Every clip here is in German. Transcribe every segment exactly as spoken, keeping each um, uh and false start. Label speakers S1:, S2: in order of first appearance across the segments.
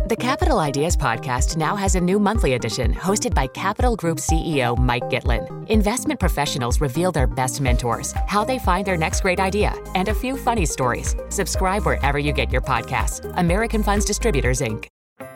S1: The Capital Ideas Podcast now has a new monthly edition hosted by Capital Group C E O Mike Gitlin. Investment professionals reveal their best mentors, how they find their next great idea, and a few funny stories. Subscribe wherever you get your podcasts. American Funds Distributors, Incorporated.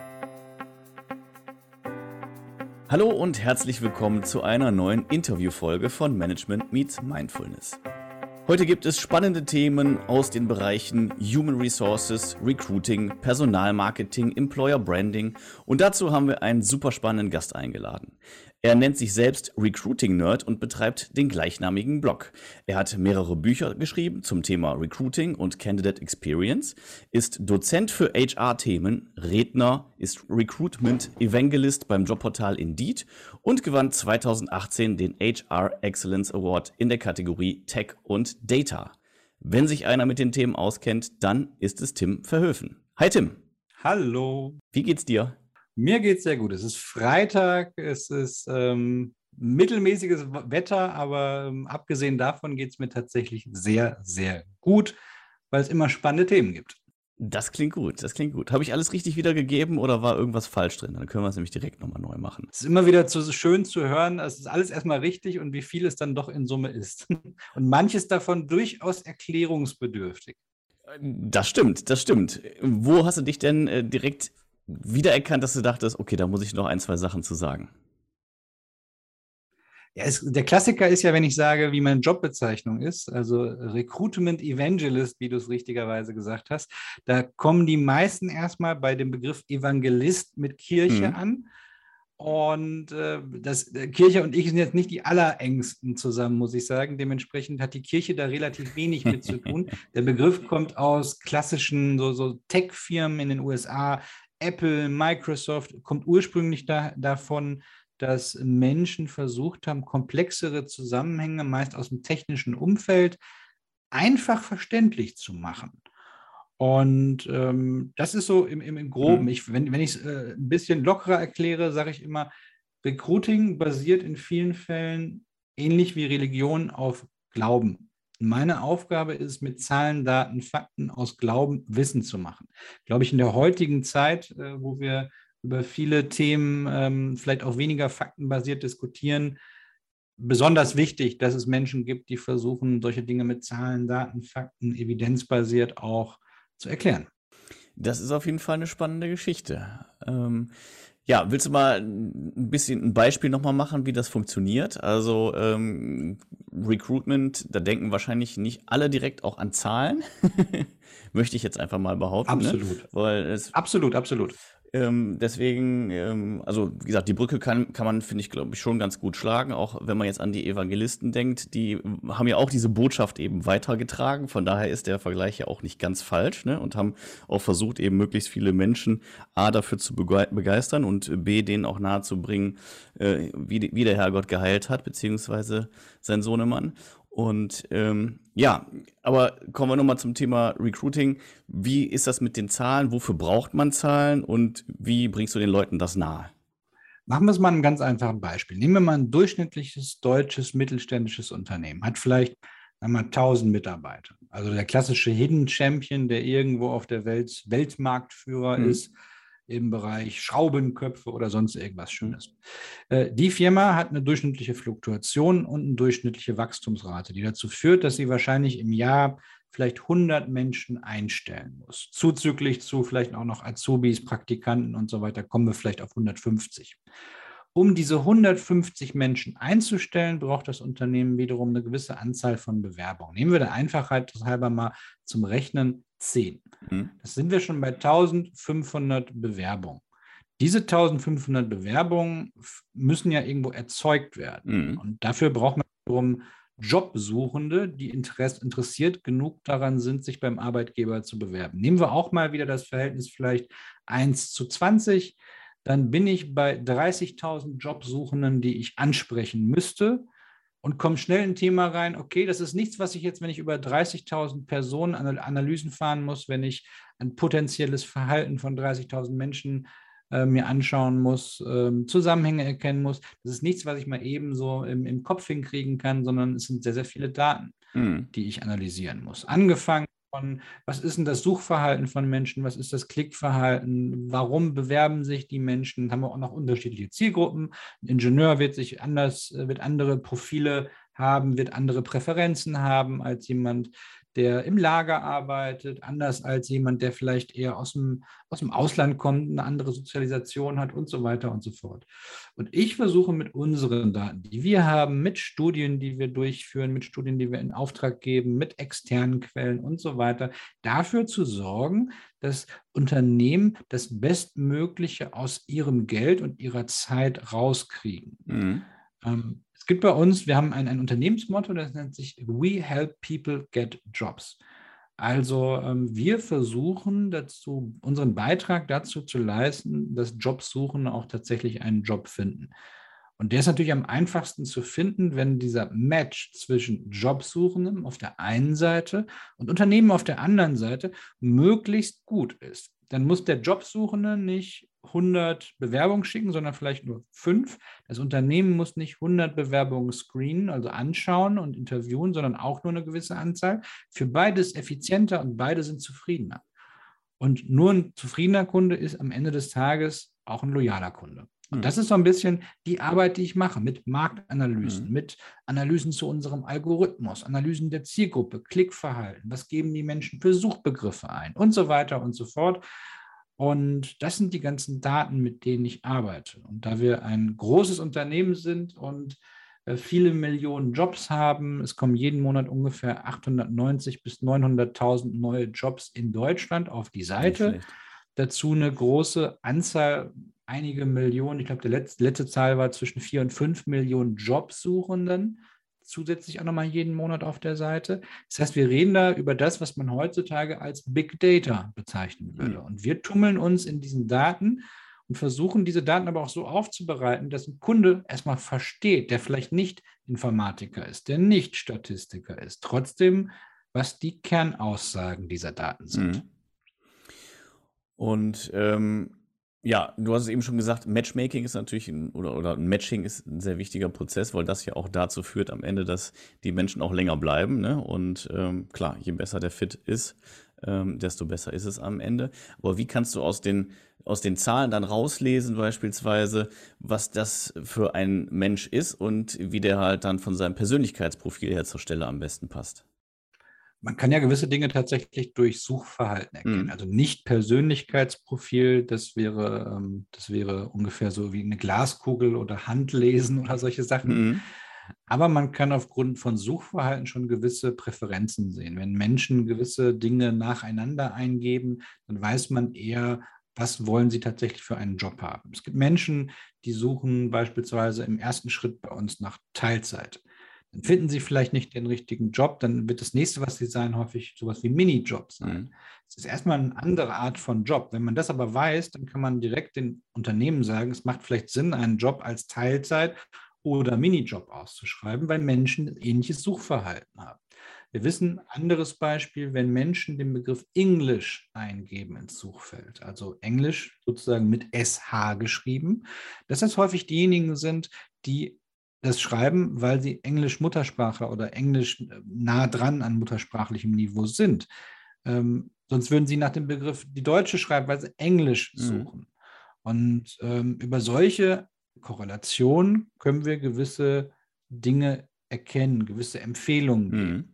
S2: Hallo und herzlich willkommen zu einer neuen Interviewfolge von Management Meets Mindfulness. Heute gibt es spannende Themen aus den Bereichen Human Resources, Recruiting, Personalmarketing, Employer Branding und dazu haben wir einen super spannenden Gast eingeladen. Er nennt sich selbst Recruiting Nerd und betreibt den gleichnamigen Blog. Er hat mehrere Bücher geschrieben zum Thema Recruiting und Candidate Experience, ist Dozent für H R-Themen, Redner, ist Recruitment Evangelist beim Jobportal Indeed und gewann zweitausendachtzehn den H R Excellence Award in der Kategorie Tech und Data. Wenn sich einer mit den Themen auskennt, dann ist es Tim Verhoeven. Hi Tim.
S3: Hallo.
S2: Wie geht's dir?
S3: Mir geht's sehr gut. Es ist Freitag, es ist ähm, mittelmäßiges Wetter, aber ähm, abgesehen davon geht es mir tatsächlich sehr, sehr gut, weil es immer spannende Themen gibt.
S2: Das klingt gut, das klingt gut. Habe ich alles richtig wiedergegeben oder war irgendwas falsch drin? Dann können wir es nämlich direkt nochmal neu machen.
S3: Es ist immer wieder zu, schön zu hören, es ist alles erstmal richtig und wie viel es dann doch in Summe ist. Und manches davon durchaus erklärungsbedürftig.
S2: Das stimmt, das stimmt. Wo hast du dich denn äh, direkt wiedererkannt, dass du dachtest, okay, da muss ich noch ein, zwei Sachen zu sagen?
S3: Ja, es, der Klassiker ist ja, wenn ich sage, wie meine Jobbezeichnung ist, also Recruitment Evangelist, wie du es richtigerweise gesagt hast, da kommen die meisten erstmal bei dem Begriff Evangelist mit Kirche mhm. an. Und äh, das, Kirche und ich sind jetzt nicht die allerengsten zusammen, muss ich sagen. Dementsprechend hat die Kirche da relativ wenig mit zu tun. Der Begriff kommt aus klassischen so, so Tech-Firmen in den U S A. Apple, Microsoft, kommt ursprünglich da, davon, dass Menschen versucht haben, komplexere Zusammenhänge, meist aus dem technischen Umfeld, einfach verständlich zu machen. Und ähm, das ist so im, im, im Groben. Ich, wenn, wenn ich es äh, ein bisschen lockerer erkläre, sage ich immer, Recruiting basiert in vielen Fällen ähnlich wie Religion auf Glauben. Meine Aufgabe ist es, mit Zahlen, Daten, Fakten aus Glauben Wissen zu machen. Glaube ich, in der heutigen Zeit, äh, wo wir über viele Themen ähm, vielleicht auch weniger faktenbasiert diskutieren, besonders wichtig, dass es Menschen gibt, die versuchen, solche Dinge mit Zahlen, Daten, Fakten, evidenzbasiert auch zu erklären.
S2: Das ist auf jeden Fall eine spannende Geschichte. Ähm Ja, willst du mal ein bisschen ein Beispiel nochmal machen, wie das funktioniert? Also ähm, Recruitment, da denken wahrscheinlich nicht alle direkt auch an Zahlen. Möchte ich jetzt einfach mal behaupten.
S3: Absolut.
S2: Ne? Weil es,
S3: absolut, absolut.
S2: Ähm, deswegen, ähm, also wie gesagt, die Brücke kann, kann man, finde ich, glaube ich, schon ganz gut schlagen. Auch wenn man jetzt an die Evangelisten denkt, die haben ja auch diese Botschaft eben weitergetragen. Von daher ist der Vergleich ja auch nicht ganz falsch, ne? Und haben auch versucht, eben möglichst viele Menschen A, dafür zu begeistern und B, denen auch nahezubringen, äh, wie, wie der Herrgott geheilt hat, beziehungsweise sein Sohnemann. Und ähm, ja, aber kommen wir nochmal zum Thema Recruiting. Wie ist das mit den Zahlen? Wofür braucht man Zahlen und wie bringst du den Leuten das nahe?
S3: Machen wir es mal ein ganz einfaches Beispiel. Nehmen wir mal ein durchschnittliches deutsches mittelständisches Unternehmen. Hat vielleicht einmal tausend Mitarbeiter. Also der klassische Hidden Champion, der irgendwo auf der Welt Weltmarktführer mhm. ist, im Bereich Schraubenköpfe oder sonst irgendwas Schönes. Äh, die Firma hat eine durchschnittliche Fluktuation und eine durchschnittliche Wachstumsrate, die dazu führt, dass sie wahrscheinlich im Jahr vielleicht hundert Menschen einstellen muss. Zuzüglich zu vielleicht auch noch Azubis, Praktikanten und so weiter, kommen wir vielleicht auf hundertfünfzig. Um diese hundertfünfzig Menschen einzustellen, braucht das Unternehmen wiederum eine gewisse Anzahl von Bewerbungen. Nehmen wir der Einfachheit halber mal zum Rechnen zehn. Mhm. Das sind wir schon bei eintausendfünfhundert Bewerbungen. Diese eintausendfünfhundert Bewerbungen müssen ja irgendwo erzeugt werden. Mhm. Und dafür braucht man wiederum Jobsuchende, die interessiert genug daran sind, sich beim Arbeitgeber zu bewerben. Nehmen wir auch mal wieder das Verhältnis vielleicht eins zu zwanzig. Dann bin ich bei dreißigtausend Jobsuchenden, die ich ansprechen müsste und komme schnell in ein Thema rein, okay, das ist nichts, was ich jetzt, wenn ich über dreißigtausend Personen Analysen fahren muss, wenn ich ein potenzielles Verhalten von dreißigtausend Menschen äh, mir anschauen muss, äh, Zusammenhänge erkennen muss. Das ist nichts, was ich mal eben so im, im Kopf hinkriegen kann, sondern es sind sehr, sehr viele Daten, mhm. die ich analysieren muss. Angefangen von, was ist denn das Suchverhalten von Menschen, was ist das Klickverhalten, warum bewerben sich die Menschen, haben wir auch noch unterschiedliche Zielgruppen. Ein Ingenieur wird sich anders, wird andere Profile haben, wird andere Präferenzen haben als jemand, der im Lager arbeitet, anders als jemand, der vielleicht eher aus dem, aus dem Ausland kommt, eine andere Sozialisation hat und so weiter und so fort. Und ich versuche mit unseren Daten, die wir haben, mit Studien, die wir durchführen, mit Studien, die wir in Auftrag geben, mit externen Quellen und so weiter, dafür zu sorgen, dass Unternehmen das Bestmögliche aus ihrem Geld und ihrer Zeit rauskriegen. Mhm. Ähm, Es gibt bei uns, wir haben ein, ein Unternehmensmotto, das nennt sich We Help People Get Jobs. Also ähm, wir versuchen dazu, unseren Beitrag dazu zu leisten, dass Jobsuchende auch tatsächlich einen Job finden. Und der ist natürlich am einfachsten zu finden, wenn dieser Match zwischen Jobsuchenden auf der einen Seite und Unternehmen auf der anderen Seite möglichst gut ist. Dann muss der Jobsuchende nicht hundert Bewerbungen schicken, sondern vielleicht nur fünf. Das Unternehmen muss nicht hundert Bewerbungen screenen, also anschauen und interviewen, sondern auch nur eine gewisse Anzahl. Für beides effizienter und beide sind zufriedener. Und nur ein zufriedener Kunde ist am Ende des Tages auch ein loyaler Kunde. Und das ist so ein bisschen die Arbeit, die ich mache mit Marktanalysen, mhm. mit Analysen zu unserem Algorithmus, Analysen der Zielgruppe, Klickverhalten, was geben die Menschen für Suchbegriffe ein und so weiter und so fort. Und das sind die ganzen Daten, mit denen ich arbeite. Und da wir ein großes Unternehmen sind und viele Millionen Jobs haben, es kommen jeden Monat ungefähr achthundertneunzig bis neunhunderttausend neue Jobs in Deutschland auf die Seite. Dazu eine große Anzahl, einige Millionen, ich glaube, die letzte, letzte Zahl war zwischen vier und fünf Millionen Jobsuchenden, zusätzlich auch nochmal jeden Monat auf der Seite. Das heißt, wir reden da über das, was man heutzutage als Big Data bezeichnen würde. Mhm. Und wir tummeln uns in diesen Daten und versuchen, diese Daten aber auch so aufzubereiten, dass ein Kunde erstmal versteht, der vielleicht nicht Informatiker ist, der nicht Statistiker ist, trotzdem, was die Kernaussagen dieser Daten sind.
S2: Mhm. Und ähm ja, du hast es eben schon gesagt, Matchmaking ist natürlich ein, oder, oder ein Matching ist ein sehr wichtiger Prozess, weil das ja auch dazu führt am Ende, dass die Menschen auch länger bleiben. Ne? Und ähm, klar, je besser der Fit ist, ähm, desto besser ist es am Ende. Aber wie kannst du aus den, aus den Zahlen dann rauslesen beispielsweise, was das für ein Mensch ist und wie der halt dann von seinem Persönlichkeitsprofil her zur Stelle am besten passt?
S3: Man kann ja gewisse Dinge tatsächlich durch Suchverhalten erkennen. Mhm. Also nicht Persönlichkeitsprofil, das wäre, ähm, das wäre ungefähr so wie eine Glaskugel oder Handlesen oder solche Sachen. Mhm. Aber man kann aufgrund von Suchverhalten schon gewisse Präferenzen sehen. Wenn Menschen gewisse Dinge nacheinander eingeben, dann weiß man eher, was wollen sie tatsächlich für einen Job haben. Es gibt Menschen, die suchen beispielsweise im ersten Schritt bei uns nach Teilzeit. Dann finden sie vielleicht nicht den richtigen Job, dann wird das nächste, was sie sein, häufig sowas wie Minijob sein. Mhm. Es ist erstmal eine andere Art von Job. Wenn man das aber weiß, dann kann man direkt den Unternehmen sagen, es macht vielleicht Sinn, einen Job als Teilzeit oder Minijob auszuschreiben, weil Menschen ähnliches Suchverhalten haben. Wir wissen, anderes Beispiel, wenn Menschen den Begriff Englisch eingeben ins Suchfeld, also Englisch sozusagen mit S H geschrieben, dass das häufig diejenigen sind, die das schreiben, weil sie Englisch-Muttersprachler oder Englisch nah dran an muttersprachlichem Niveau sind. Ähm, sonst würden sie nach dem Begriff die Deutsche schreiben, weil sie Englisch suchen. Mhm. Und ähm, über solche Korrelationen können wir gewisse Dinge erkennen, gewisse Empfehlungen geben. Mhm.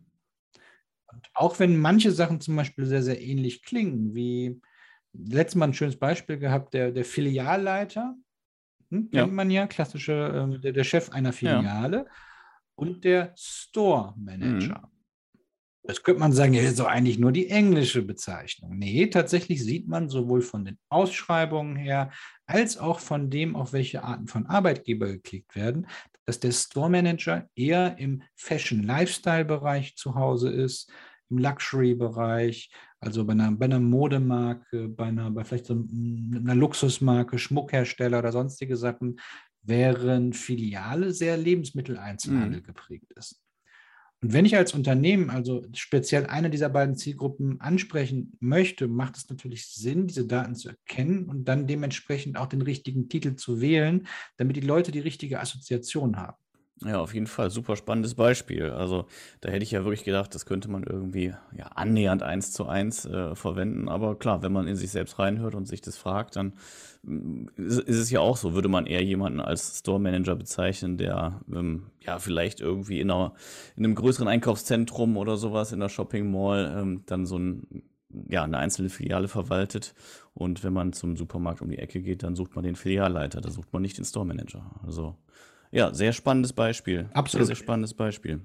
S3: Und auch wenn manche Sachen zum Beispiel sehr, sehr ähnlich klingen, wie letztes Mal ein schönes Beispiel gehabt, der, der Filialleiter, Hm, kennt ja. man ja, klassische, äh, der, der Chef einer Filiale ja. und der Store Manager. Mhm. Das könnte man sagen, ja, das ist doch eigentlich nur die englische Bezeichnung. Nee, tatsächlich sieht man sowohl von den Ausschreibungen her, als auch von dem, auf welche Arten von Arbeitgeber geklickt werden, dass der Store Manager eher im Fashion-Lifestyle-Bereich zu Hause ist, im Luxury-Bereich, also bei einer, bei einer Modemarke, bei einer, bei vielleicht so einer Luxusmarke, Schmuckhersteller oder sonstige Sachen, während Filiale sehr Lebensmitteleinzelhandel mhm. geprägt ist. Und wenn ich als Unternehmen also speziell eine dieser beiden Zielgruppen ansprechen möchte, macht es natürlich Sinn, diese Daten zu erkennen und dann dementsprechend auch den richtigen Titel zu wählen, damit die Leute die richtige Assoziation haben.
S2: Ja, auf jeden Fall. Super spannendes Beispiel. Also da hätte ich ja wirklich gedacht, das könnte man irgendwie ja, annähernd eins zu eins äh, verwenden. Aber klar, wenn man in sich selbst reinhört und sich das fragt, dann mm, ist, ist es ja auch so, würde man eher jemanden als Store Manager bezeichnen, der ähm, ja vielleicht irgendwie in, einer, in einem größeren Einkaufszentrum oder sowas, in der Shopping Mall, ähm, dann so ein, ja, eine einzelne Filiale verwaltet. Und wenn man zum Supermarkt um die Ecke geht, dann sucht man den Filialleiter, da sucht man nicht den Store Manager. Also ja, sehr spannendes Beispiel. Sehr, sehr
S3: Absolut.
S2: spannendes Beispiel.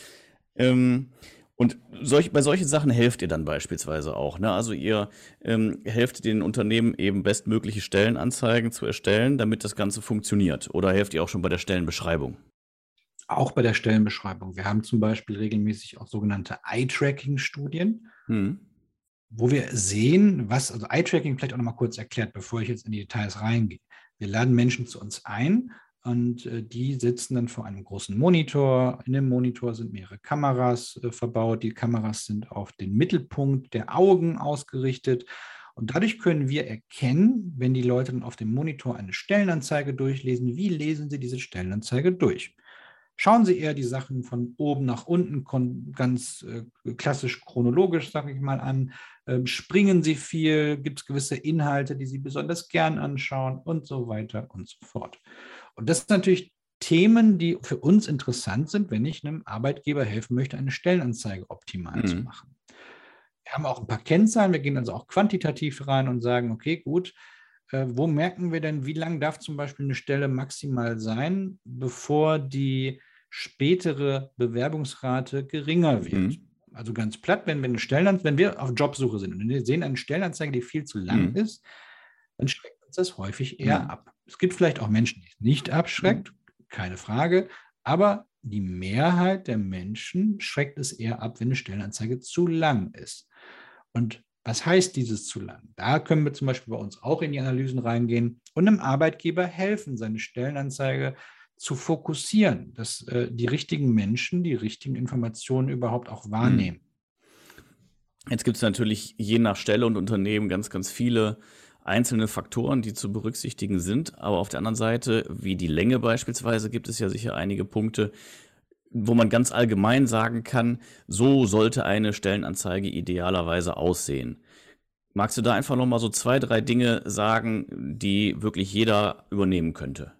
S2: Ähm, und solch, bei solchen Sachen helft ihr dann beispielsweise auch. Ne? Also ihr ähm, helft den Unternehmen eben bestmögliche Stellenanzeigen zu erstellen, damit das Ganze funktioniert. Oder helft ihr auch schon bei der Stellenbeschreibung?
S3: Auch bei der Stellenbeschreibung. Wir haben zum Beispiel regelmäßig auch sogenannte Eye-Tracking-Studien,
S2: Hm.
S3: wo wir sehen, was, also Eye-Tracking vielleicht auch noch mal kurz erklärt, bevor ich jetzt in die Details reingehe. Wir laden Menschen zu uns ein und äh, die sitzen dann vor einem großen Monitor. In dem Monitor sind mehrere Kameras äh, verbaut. Die Kameras sind auf den Mittelpunkt der Augen ausgerichtet. Und dadurch können wir erkennen, wenn die Leute dann auf dem Monitor eine Stellenanzeige durchlesen, wie lesen sie diese Stellenanzeige durch. Schauen Sie eher die Sachen von oben nach unten, ganz äh, klassisch chronologisch, sage ich mal, an. Ähm, springen Sie viel? Gibt es gewisse Inhalte, die Sie besonders gern anschauen und so weiter und so fort. Und das sind natürlich Themen, die für uns interessant sind, wenn ich einem Arbeitgeber helfen möchte, eine Stellenanzeige optimal
S2: Hm.
S3: zu machen. Wir haben auch ein paar Kennzahlen, wir gehen also auch quantitativ rein und sagen, okay, gut, äh, wo merken wir denn, wie lang darf zum Beispiel eine Stelle maximal sein, bevor die spätere Bewerbungsrate geringer wird?
S2: Hm.
S3: Also ganz platt, wenn wir eine Stellenanzeige, wenn wir auf Jobsuche sind und wir sehen eine Stellenanzeige, die viel zu lang
S2: Hm.
S3: ist, dann schreckt uns das häufig eher
S2: Hm.
S3: ab. Es gibt vielleicht auch Menschen, die es nicht abschreckt, keine Frage, aber die Mehrheit der Menschen schreckt es eher ab, wenn eine Stellenanzeige zu lang ist. Und was heißt dieses zu lang? Da können wir zum Beispiel bei uns auch in die Analysen reingehen und einem Arbeitgeber helfen, seine Stellenanzeige zu fokussieren, dass äh, die richtigen Menschen die richtigen Informationen überhaupt auch wahrnehmen.
S2: Jetzt gibt es natürlich je nach Stelle und Unternehmen ganz, ganz viele einzelne Faktoren, die zu berücksichtigen sind. Aber auf der anderen Seite, wie die Länge beispielsweise, gibt es ja sicher einige Punkte, wo man ganz allgemein sagen kann, so sollte eine Stellenanzeige idealerweise aussehen. Magst du da einfach nochmal so zwei, drei Dinge sagen, die wirklich jeder übernehmen könnte?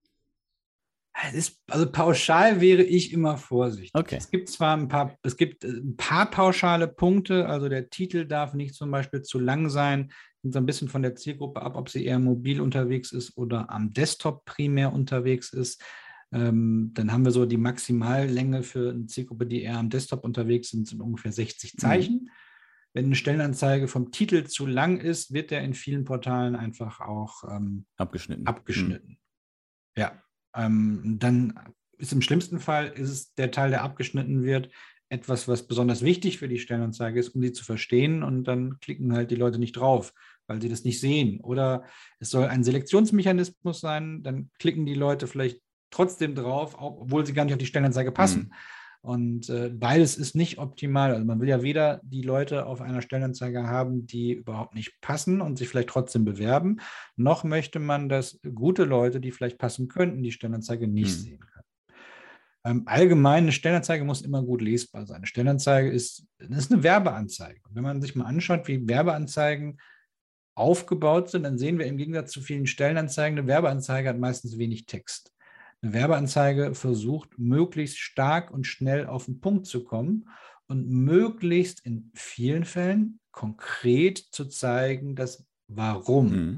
S3: Es ist, also pauschal wäre ich immer vorsichtig.
S2: Okay.
S3: Es gibt zwar ein paar, es gibt ein paar pauschale Punkte, also der Titel darf nicht zum Beispiel zu lang sein, hängt so ein bisschen von der Zielgruppe ab, ob sie eher mobil unterwegs ist oder am Desktop primär unterwegs ist. Ähm, dann haben wir so die Maximallänge für eine Zielgruppe, die eher am Desktop unterwegs sind, sind ungefähr sechzig Zeichen. Mhm. Wenn eine Stellenanzeige vom Titel zu lang ist, wird der in vielen Portalen einfach auch ähm,
S2: abgeschnitten.
S3: abgeschnitten. Mhm. Ja. Ähm, dann ist im schlimmsten Fall ist es der Teil, der abgeschnitten wird, etwas, was besonders wichtig für die Stellenanzeige ist, um sie zu verstehen, und dann klicken halt die Leute nicht drauf, weil sie das nicht sehen. Oder es soll ein Selektionsmechanismus sein, dann klicken die Leute vielleicht trotzdem drauf, obwohl sie gar nicht auf die Stellenanzeige passen. Mhm. Und äh, beides ist nicht optimal. Also man will ja weder die Leute auf einer Stellenanzeige haben, die überhaupt nicht passen und sich vielleicht trotzdem bewerben, noch möchte man, dass gute Leute, die vielleicht passen könnten, die Stellenanzeige nicht hm. sehen können. Ähm, allgemein, eine Stellenanzeige muss immer gut lesbar sein. Eine Stellenanzeige ist, ist eine Werbeanzeige. Und wenn man sich mal anschaut, wie Werbeanzeigen aufgebaut sind, dann sehen wir im Gegensatz zu vielen Stellenanzeigen, eine Werbeanzeige hat meistens wenig Text. Eine Werbeanzeige versucht, möglichst stark und schnell auf den Punkt zu kommen und möglichst in vielen Fällen konkret zu zeigen, das Warum. Mhm.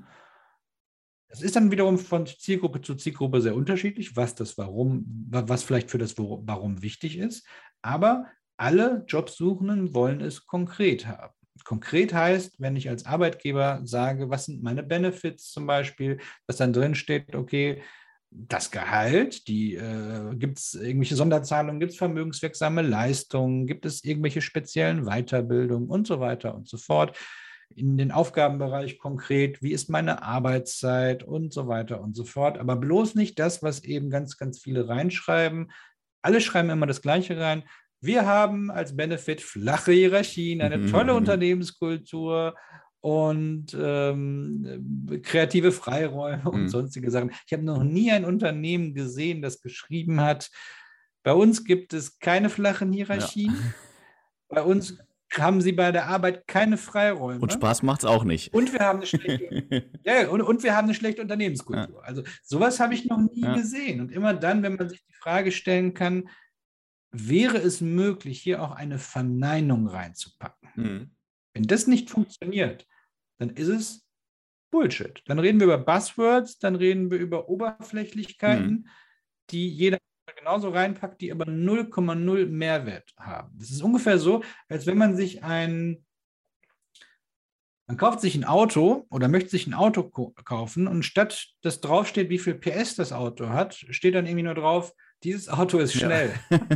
S3: Das ist dann wiederum von Zielgruppe zu Zielgruppe sehr unterschiedlich, was das Warum, was vielleicht für das Warum wichtig ist. Aber alle Jobsuchenden wollen es konkret haben. Konkret heißt, wenn ich als Arbeitgeber sage, was sind meine Benefits zum Beispiel, dass dann drin steht, okay, das Gehalt, die äh, gibt es irgendwelche Sonderzahlungen, gibt es vermögenswirksame Leistungen, gibt es irgendwelche speziellen Weiterbildungen und so weiter und so fort. In den Aufgabenbereich konkret, wie ist meine Arbeitszeit und so weiter und so fort. Aber bloß nicht das, was eben ganz, ganz viele reinschreiben. Alle schreiben immer das Gleiche rein. Wir haben als Benefit flache Hierarchien, eine tolle Unternehmenskultur und ähm, kreative Freiräume und
S2: Mhm.
S3: sonstige Sachen. Ich habe noch nie ein Unternehmen gesehen, das geschrieben hat, bei uns gibt es keine flachen
S2: Ja.
S3: Hierarchien, bei uns haben Sie bei der Arbeit keine
S2: Und
S3: Freiräume
S2: Spaß macht's auch nicht.
S3: und wir haben eine schlechte, ja, und, und wir haben eine schlechte
S2: Ja,
S3: Unternehmenskultur. Also sowas habe ich noch nie
S2: ja.
S3: gesehen. Und immer dann, wenn man sich die Frage stellen kann, wäre es möglich, hier auch eine Verneinung reinzupacken?
S2: Mhm.
S3: Wenn das nicht funktioniert, dann ist es Bullshit. Dann reden wir über Buzzwords, dann reden wir über Oberflächlichkeiten,
S2: Mhm.
S3: die jeder genauso reinpackt, die aber null Komma null Mehrwert haben. Das ist ungefähr so, als wenn man sich ein, man kauft sich ein Auto oder möchte sich ein Auto ko- kaufen und statt dass draufsteht, wie viel P S das Auto hat, steht dann irgendwie nur drauf, dieses Auto ist
S2: Ja.
S3: schnell.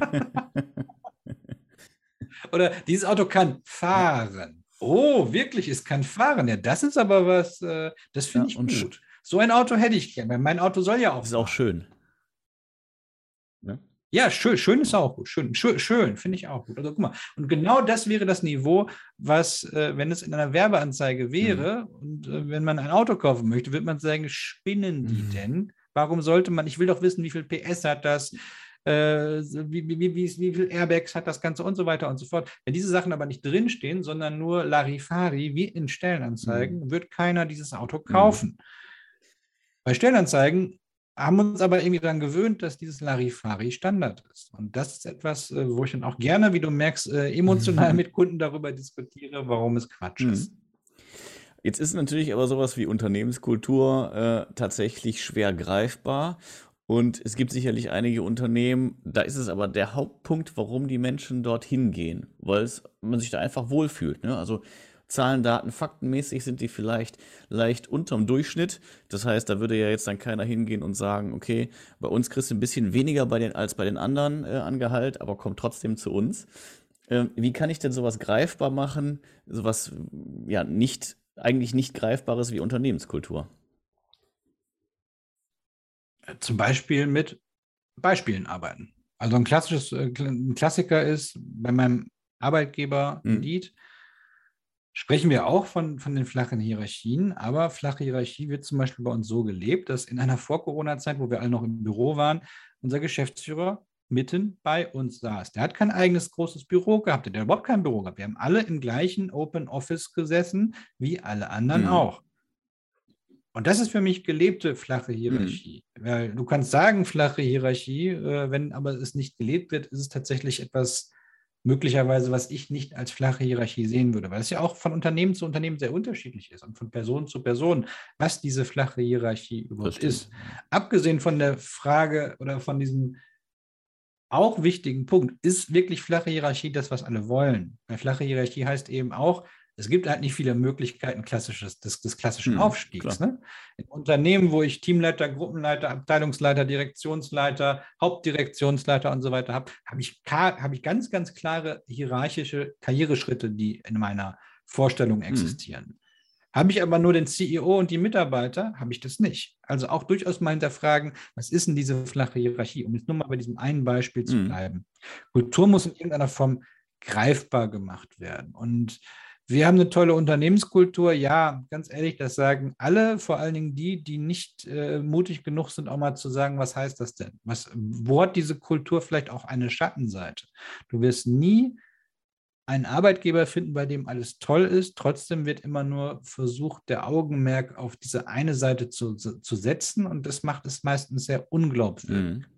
S3: Oder dieses Auto kann fahren. Oh, wirklich, es kann fahren. Ja, das ist aber was, äh, das finde
S2: Ja,
S3: ich
S2: und sch-
S3: gut. So ein Auto hätte ich gern, weil mein Auto soll ja auch
S2: ist auch
S3: fahren.
S2: schön. Ne?
S3: Ja, schön, schön ist auch gut. Schön, schön, schön finde ich auch gut. Also guck mal, und genau das wäre das Niveau, was, äh, wenn es in einer Werbeanzeige wäre und äh, wenn man ein Auto kaufen möchte, wird man sagen, spinnen die
S2: Mhm.
S3: denn? Warum sollte man, ich will doch wissen, wie viel P S hat das, äh, wie, wie, wie, wie, wie viel Airbags hat das Ganze und so weiter und so fort. Wenn diese Sachen aber nicht drinstehen, sondern nur Larifari, wie in Stellenanzeigen,
S2: Mhm.
S3: wird keiner dieses Auto
S2: Mhm.
S3: kaufen. Bei Stellenanzeigen haben wir uns aber irgendwie daran gewöhnt, dass dieses Larifari Standard ist. Und das ist etwas, äh, wo ich dann auch gerne, wie du merkst, äh, emotional mit Kunden darüber diskutiere, warum es Quatsch ist.
S2: Mhm. Jetzt ist natürlich aber sowas wie Unternehmenskultur äh, tatsächlich schwer greifbar. Und es gibt sicherlich einige Unternehmen, da ist es aber der Hauptpunkt, warum die Menschen dorthin gehen, weil es, man sich da einfach wohlfühlt. Ne? Also Zahlen, Daten, faktenmäßig sind die vielleicht leicht unterm Durchschnitt. Das heißt, da würde ja jetzt dann keiner hingehen und sagen, okay, bei uns kriegst du ein bisschen weniger bei den, als bei den anderen äh, an Gehalt, aber komm trotzdem zu uns. Ähm, wie kann ich denn sowas greifbar machen, sowas ja nicht, eigentlich nicht greifbares wie Unternehmenskultur?
S3: Zum Beispiel mit Beispielen arbeiten. Also ein klassisches, äh, ein Klassiker ist bei meinem Arbeitgeber
S2: Mhm.
S3: Indeed, sprechen wir auch von, von den flachen Hierarchien, aber flache Hierarchie wird zum Beispiel bei uns so gelebt, dass in einer Vor-Corona-Zeit, wo wir alle noch im Büro waren, unser Geschäftsführer mitten bei uns saß. Der hat kein eigenes großes Büro gehabt, der hat überhaupt kein Büro gehabt. Wir haben alle im gleichen Open Office gesessen, wie alle anderen
S2: Mhm.
S3: auch. Und das ist für mich gelebte flache
S2: Mhm.
S3: Hierarchie. Weil du kannst sagen, flache Hierarchie, äh, wenn aber es nicht gelebt wird, ist es tatsächlich etwas möglicherweise, was ich nicht als flache Hierarchie sehen würde, weil es ja auch von Unternehmen zu Unternehmen sehr unterschiedlich ist und von Person zu Person, was diese flache Hierarchie
S2: Das
S3: überhaupt
S2: stimmt.
S3: ist. Abgesehen von der Frage oder von diesem auch wichtigen Punkt, ist wirklich flache Hierarchie das, was alle wollen? Weil flache Hierarchie heißt eben auch, es gibt halt nicht viele Möglichkeiten klassisches, des, des klassischen
S2: Mhm,
S3: Aufstiegs.
S2: klar.
S3: Ne? In Unternehmen, wo ich Teamleiter, Gruppenleiter, Abteilungsleiter, Direktionsleiter, Hauptdirektionsleiter und so weiter habe, habe ich, ka- habe ich ganz, ganz klare hierarchische Karriereschritte, die in meiner Vorstellung
S2: Mhm.
S3: existieren. Habe ich aber nur den C E O und die Mitarbeiter, habe ich das nicht. Also auch durchaus mal hinterfragen, was ist denn diese flache Hierarchie? Um jetzt nur mal bei diesem einen Beispiel zu
S2: Mhm.
S3: bleiben. Kultur muss in irgendeiner Form greifbar gemacht werden. Und wir haben eine tolle Unternehmenskultur. Ja, ganz ehrlich, das sagen alle, vor allen Dingen die, die nicht äh, mutig genug sind, auch mal zu sagen, was heißt das denn? Was, wo hat diese Kultur vielleicht auch eine Schattenseite? Du wirst nie einen Arbeitgeber finden, bei dem alles toll ist. Trotzdem wird immer nur versucht, der Augenmerk auf diese eine Seite zu, zu setzen und das macht es meistens sehr unglaubwürdig.
S2: Mhm.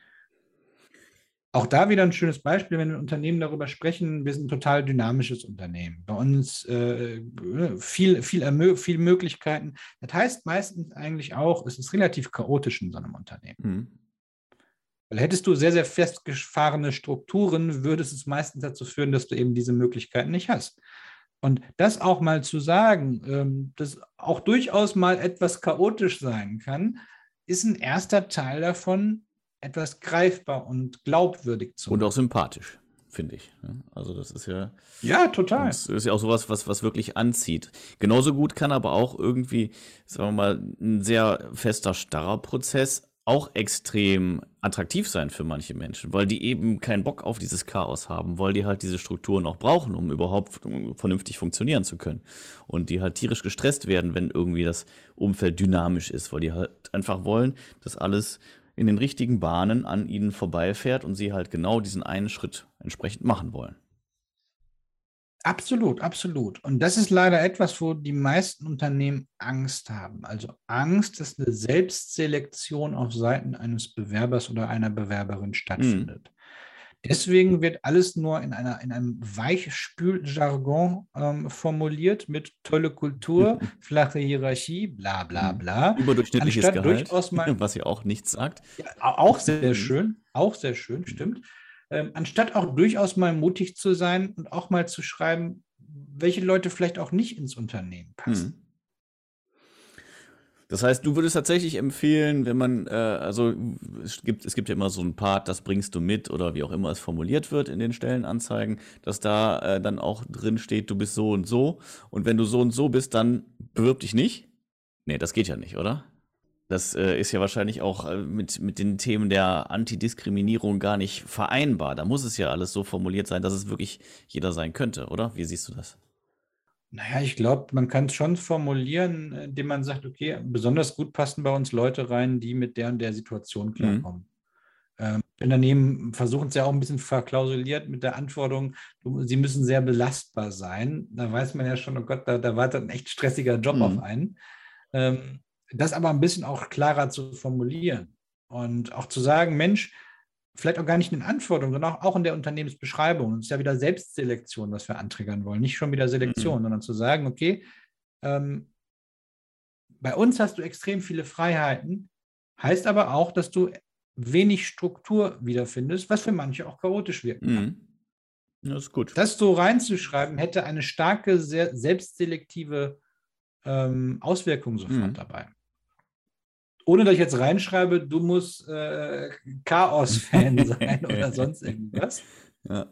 S3: Auch da wieder ein schönes Beispiel, wenn wir Unternehmen darüber sprechen, wir sind ein total dynamisches Unternehmen. Bei uns äh, viel, viel, ermö- viel Möglichkeiten. Das heißt meistens eigentlich auch, es ist relativ chaotisch in so einem Unternehmen.
S2: Mhm.
S3: Weil hättest du sehr, sehr festgefahrene Strukturen, würde es meistens dazu führen, dass du eben diese Möglichkeiten nicht hast. Und das auch mal zu sagen, ähm, dass auch durchaus mal etwas chaotisch sein kann, ist ein erster Teil davon, etwas greifbar und glaubwürdig zu
S2: Und
S3: machen.
S2: auch sympathisch, finde ich. Ne? Also das ist ja,
S3: Ja,
S2: und
S3: total.
S2: es ist ja auch sowas, was, was wirklich anzieht. Genauso gut kann aber auch irgendwie, sagen wir mal, ein sehr fester, starrer Prozess auch extrem attraktiv sein für manche Menschen, weil die eben keinen Bock auf dieses Chaos haben, weil die halt diese Strukturen auch brauchen, um überhaupt vernünftig funktionieren zu können. Und die halt tierisch gestresst werden, wenn irgendwie das Umfeld dynamisch ist, weil die halt einfach wollen, dass alles in den richtigen Bahnen an ihnen vorbeifährt und sie halt genau diesen einen Schritt entsprechend machen wollen.
S3: Absolut, absolut. Und das ist leider etwas, wo die meisten Unternehmen Angst haben. Also Angst, dass eine Selbstselektion auf Seiten eines Bewerbers oder einer Bewerberin stattfindet. Mhm. Deswegen wird alles nur in, einer, in einem Weichspüljargon ähm, formuliert mit tolle Kultur, flache Hierarchie, bla bla bla.
S2: Überdurchschnittliches
S3: Anstatt
S2: Gehalt,
S3: durchaus mal,
S2: was ja auch nichts sagt.
S3: Ja, auch sehr schön, auch sehr schön, stimmt. Ähm, anstatt auch durchaus mal mutig zu sein und auch mal zu schreiben, welche Leute vielleicht auch nicht ins Unternehmen passen.
S2: Mhm. Das heißt, du würdest tatsächlich empfehlen, wenn man, äh, also es gibt, es gibt ja immer so einen Part, das bringst du mit oder wie auch immer es formuliert wird in den Stellenanzeigen, dass da äh, dann auch drin steht, du bist so und so und wenn du so und so bist, dann bewirb dich nicht? Nee, das geht ja nicht, oder? Das äh, ist ja wahrscheinlich auch äh, mit, mit den Themen der Antidiskriminierung gar nicht vereinbar. Da muss es ja alles so formuliert sein, dass es wirklich jeder sein könnte, oder? Wie siehst du das?
S3: Naja, ich glaube, man kann es schon formulieren, indem man sagt, okay, besonders gut passen bei uns Leute rein, die mit der und der Situation klarkommen. Mhm. Ähm, Unternehmen versuchen es ja auch ein bisschen verklausuliert mit der Anforderung, du, sie müssen sehr belastbar sein. Da weiß man ja schon, oh Gott, da, da wartet ein echt stressiger Job mhm. auf einen. Ähm, das aber ein bisschen auch klarer zu formulieren und auch zu sagen, Mensch, vielleicht auch gar nicht in den Anforderungen, sondern auch in der Unternehmensbeschreibung. Das ist ja wieder Selbstselektion, was wir antriggern wollen. Nicht schon wieder Selektion, mhm. sondern zu sagen, okay, ähm, bei uns hast du extrem viele Freiheiten, heißt aber auch, dass du wenig Struktur wiederfindest, was für manche auch chaotisch wirken kann.
S2: Mhm. Das ist gut.
S3: Das so reinzuschreiben, hätte eine starke, sehr selbstselektive ähm, Auswirkung sofort mhm. dabei. Ohne dass ich jetzt reinschreibe, du musst äh, Chaos-Fan sein oder sonst irgendwas.
S2: Ja,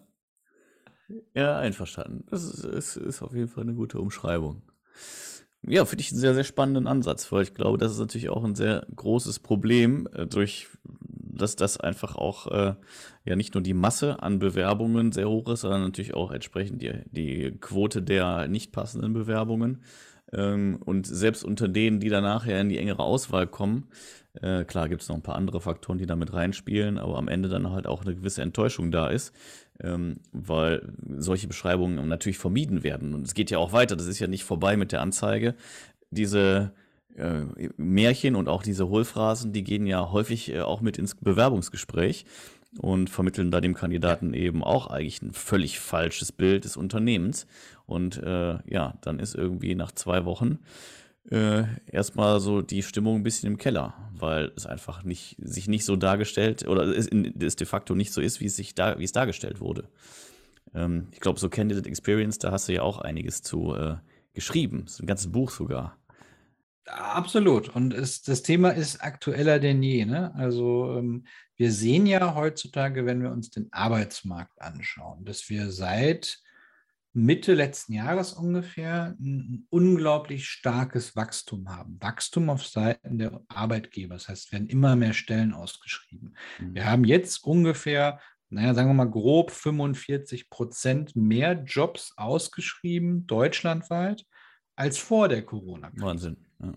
S2: ja, einverstanden. Das ist, ist, ist auf jeden Fall eine gute Umschreibung. Ja, finde ich einen sehr, sehr spannenden Ansatz, weil ich glaube, das ist natürlich auch ein sehr großes Problem, äh, durch dass das einfach auch äh, ja nicht nur die Masse an Bewerbungen sehr hoch ist, sondern natürlich auch entsprechend die, die Quote der nicht passenden Bewerbungen. Und selbst unter denen, die dann nachher in die engere Auswahl kommen, äh, klar gibt es noch ein paar andere Faktoren, die da mit reinspielen, aber am Ende dann halt auch eine gewisse Enttäuschung da ist, ähm, weil solche Beschreibungen natürlich vermieden werden. Und es geht ja auch weiter, das ist ja nicht vorbei mit der Anzeige. Diese äh, Märchen und auch diese Hohlphrasen, die gehen ja häufig äh, auch mit ins Bewerbungsgespräch und vermitteln da dem Kandidaten eben auch eigentlich ein völlig falsches Bild des Unternehmens. Und äh, ja, dann ist irgendwie nach zwei Wochen äh, erstmal so die Stimmung ein bisschen im Keller, weil es einfach nicht, sich nicht so dargestellt oder es, es de facto nicht so ist, wie es sich da, wie es dargestellt wurde. Ähm, ich glaube, so Candidate Experience, da hast du ja auch einiges zu äh, geschrieben. Das ist ein ganzes Buch sogar.
S3: Absolut. Und es, das Thema ist aktueller denn je. Ne? Also ähm, wir sehen ja heutzutage, wenn wir uns den Arbeitsmarkt anschauen, dass wir seit Mitte letzten Jahres ungefähr ein unglaublich starkes Wachstum haben. Wachstum auf Seiten der Arbeitgeber. Das heißt, es werden immer mehr Stellen ausgeschrieben. Mhm. Wir haben jetzt ungefähr, naja, sagen wir mal grob fünfundvierzig Prozent mehr Jobs ausgeschrieben, deutschlandweit, als vor der Corona-Krise.
S2: Wahnsinn. Ja.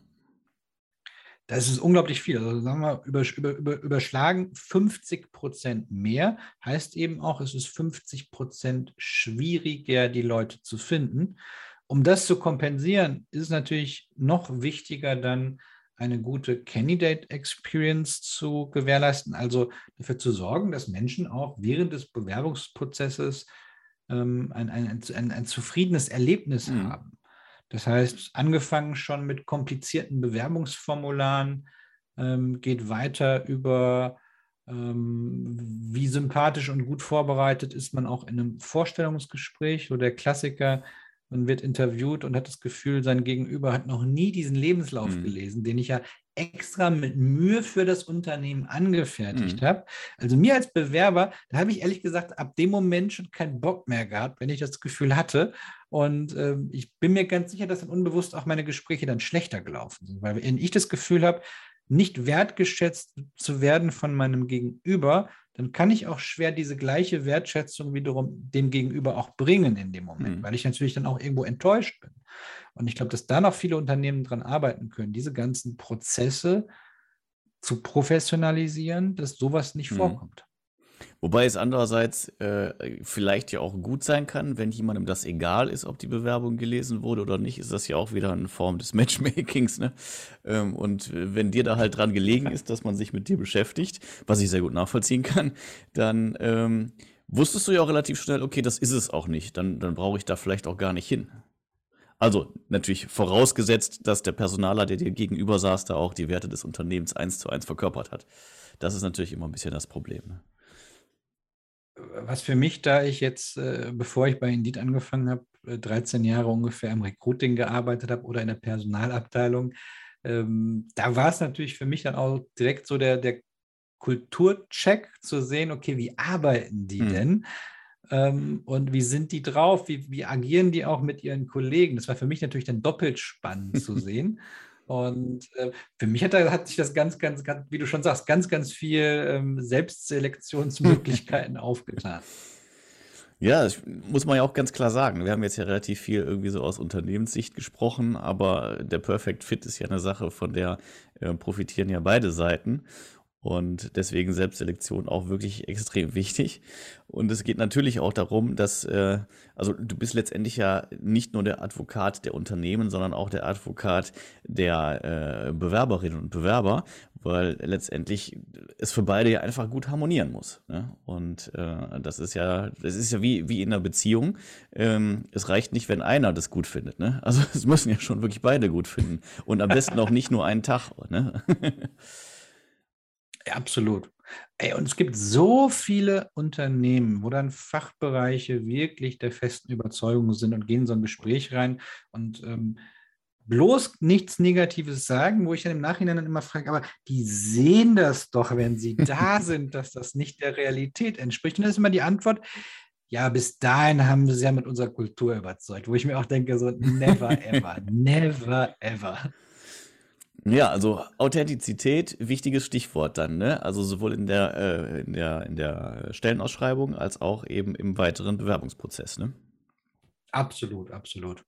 S3: Das ist unglaublich viel. Also sagen wir, über, über, über, überschlagen fünfzig Prozent mehr, heißt eben auch, es ist fünfzig Prozent schwieriger, die Leute zu finden. Um das zu kompensieren, ist es natürlich noch wichtiger, dann eine gute Candidate Experience zu gewährleisten, also dafür zu sorgen, dass Menschen auch während des Bewerbungsprozesses ähm, ein, ein, ein, ein zufriedenes Erlebnis mhm. haben. Das heißt, angefangen schon mit komplizierten Bewerbungsformularen, ähm, geht weiter über, ähm, wie sympathisch und gut vorbereitet ist man auch in einem Vorstellungsgespräch, wo der Klassiker, man wird interviewt und hat das Gefühl, sein Gegenüber hat noch nie diesen Lebenslauf mhm. gelesen, den ich ja extra mit Mühe für das Unternehmen angefertigt mhm. habe. Also mir als Bewerber, da habe ich ehrlich gesagt ab dem Moment schon keinen Bock mehr gehabt, wenn ich das Gefühl hatte. Und äh, ich bin mir ganz sicher, dass dann unbewusst auch meine Gespräche dann schlechter gelaufen sind. Weil wenn ich das Gefühl habe, nicht wertgeschätzt zu werden von meinem Gegenüber, dann kann ich auch schwer diese gleiche Wertschätzung wiederum dem Gegenüber auch bringen in dem Moment, mhm. weil ich natürlich dann auch irgendwo enttäuscht bin. Und ich glaube, dass da noch viele Unternehmen dran arbeiten können, diese ganzen Prozesse zu professionalisieren, dass sowas nicht mhm. vorkommt.
S2: Wobei es andererseits äh, vielleicht ja auch gut sein kann, wenn jemandem das egal ist, ob die Bewerbung gelesen wurde oder nicht, ist das ja auch wieder eine Form des Matchmakings, ne? Ähm, und wenn dir da halt dran gelegen ist, dass man sich mit dir beschäftigt, was ich sehr gut nachvollziehen kann, dann ähm, wusstest du ja auch relativ schnell, okay, das ist es auch nicht, dann, dann brauche ich da vielleicht auch gar nicht hin. Also natürlich vorausgesetzt, dass der Personaler, der dir gegenüber saß, da auch die Werte des Unternehmens eins zu eins verkörpert hat. Das ist natürlich immer ein bisschen das Problem, ne?
S3: Was für mich, da ich jetzt, äh, bevor ich bei Indeed angefangen habe, äh, dreizehn Jahre ungefähr im Recruiting gearbeitet habe oder in der Personalabteilung, ähm, da war es natürlich für mich dann auch direkt so der, der Kulturcheck zu sehen, okay, wie arbeiten die hm. denn? Ähm, und wie sind die drauf? Wie, wie agieren die auch mit ihren Kollegen? Das war für mich natürlich dann doppelt spannend zu sehen. Und äh, für mich hat, hat sich das ganz, ganz, ganz, wie du schon sagst, ganz, ganz viel ähm, Selbstselektionsmöglichkeiten aufgetan.
S2: Ja, das muss man ja auch ganz klar sagen. Wir haben jetzt ja relativ viel irgendwie so aus Unternehmenssicht gesprochen, aber der Perfect Fit ist ja eine Sache, von der äh, profitieren ja beide Seiten. Und deswegen Selbstselektion auch wirklich extrem wichtig. Und es geht natürlich auch darum, dass, äh, also du bist letztendlich ja nicht nur der Advokat der Unternehmen, sondern auch der Advokat der äh, Bewerberinnen und Bewerber, weil letztendlich es für beide ja einfach gut harmonieren muss, ne? Und äh, das ist ja, das ist ja wie, wie in einer Beziehung. Ähm, es reicht nicht, wenn einer das gut findet, ne? Also es müssen ja schon wirklich beide gut finden. Und am besten auch nicht nur einen Tag, ne?
S3: Ja, absolut. Ey, und es gibt so viele Unternehmen, wo dann Fachbereiche wirklich der festen Überzeugung sind und gehen in so ein Gespräch rein und ähm, bloß nichts Negatives sagen, wo ich dann im Nachhinein dann immer frage, aber die sehen das doch, wenn sie da sind, dass das nicht der Realität entspricht. Und dann ist immer die Antwort, ja, bis dahin haben wir sie ja mit unserer Kultur überzeugt, wo ich mir auch denke, so never ever, never ever.
S2: Ja, also Authentizität, wichtiges Stichwort dann, ne? Also sowohl in der, äh, in der, in der Stellenausschreibung als auch eben im weiteren Bewerbungsprozess, ne?
S3: Absolut, absolut.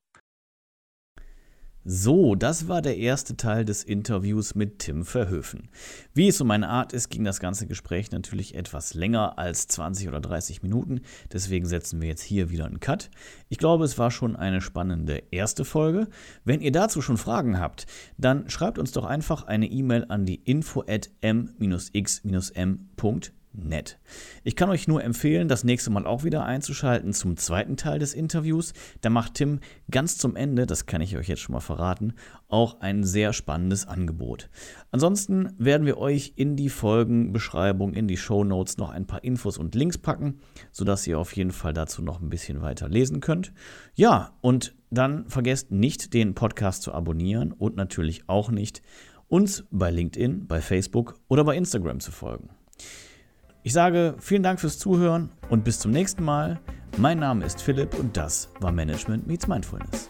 S2: So, das war der erste Teil des Interviews mit Tim Verhoeven. Wie es so meine Art ist, ging das ganze Gespräch natürlich etwas länger als zwanzig oder dreißig Minuten. Deswegen setzen wir jetzt hier wieder einen Cut. Ich glaube, es war schon eine spannende erste Folge. Wenn ihr dazu schon Fragen habt, dann schreibt uns doch einfach eine E-Mail an die info at m x m punkt net. Ich kann euch nur empfehlen, das nächste Mal auch wieder einzuschalten zum zweiten Teil des Interviews. Da macht Tim ganz zum Ende, das kann ich euch jetzt schon mal verraten, auch ein sehr spannendes Angebot. Ansonsten werden wir euch in die Folgenbeschreibung, in die Shownotes noch ein paar Infos und Links packen, sodass ihr auf jeden Fall dazu noch ein bisschen weiter lesen könnt. Ja, und dann vergesst nicht, den Podcast zu abonnieren und natürlich auch nicht, uns bei LinkedIn, bei Facebook oder bei Instagram zu folgen. Ich sage vielen Dank fürs Zuhören und bis zum nächsten Mal. Mein Name ist Philipp und das war Management Meets Mindfulness.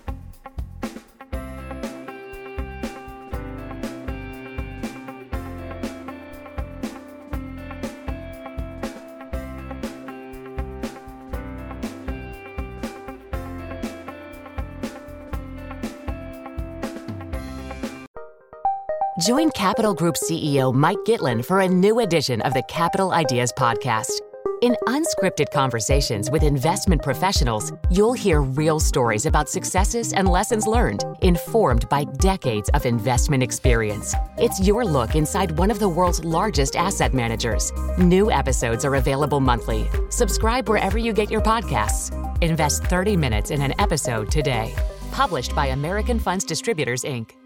S1: Join Capital Group C E O Mike Gitlin for a new edition of the Capital Ideas Podcast. In unscripted conversations with investment professionals, you'll hear real stories about successes and lessons learned, informed by decades of investment experience. It's your look inside one of the world's largest asset managers. New episodes are available monthly. Subscribe wherever you get your podcasts. Invest thirty minutes in an episode today. Published by American Funds Distributors, Incorporated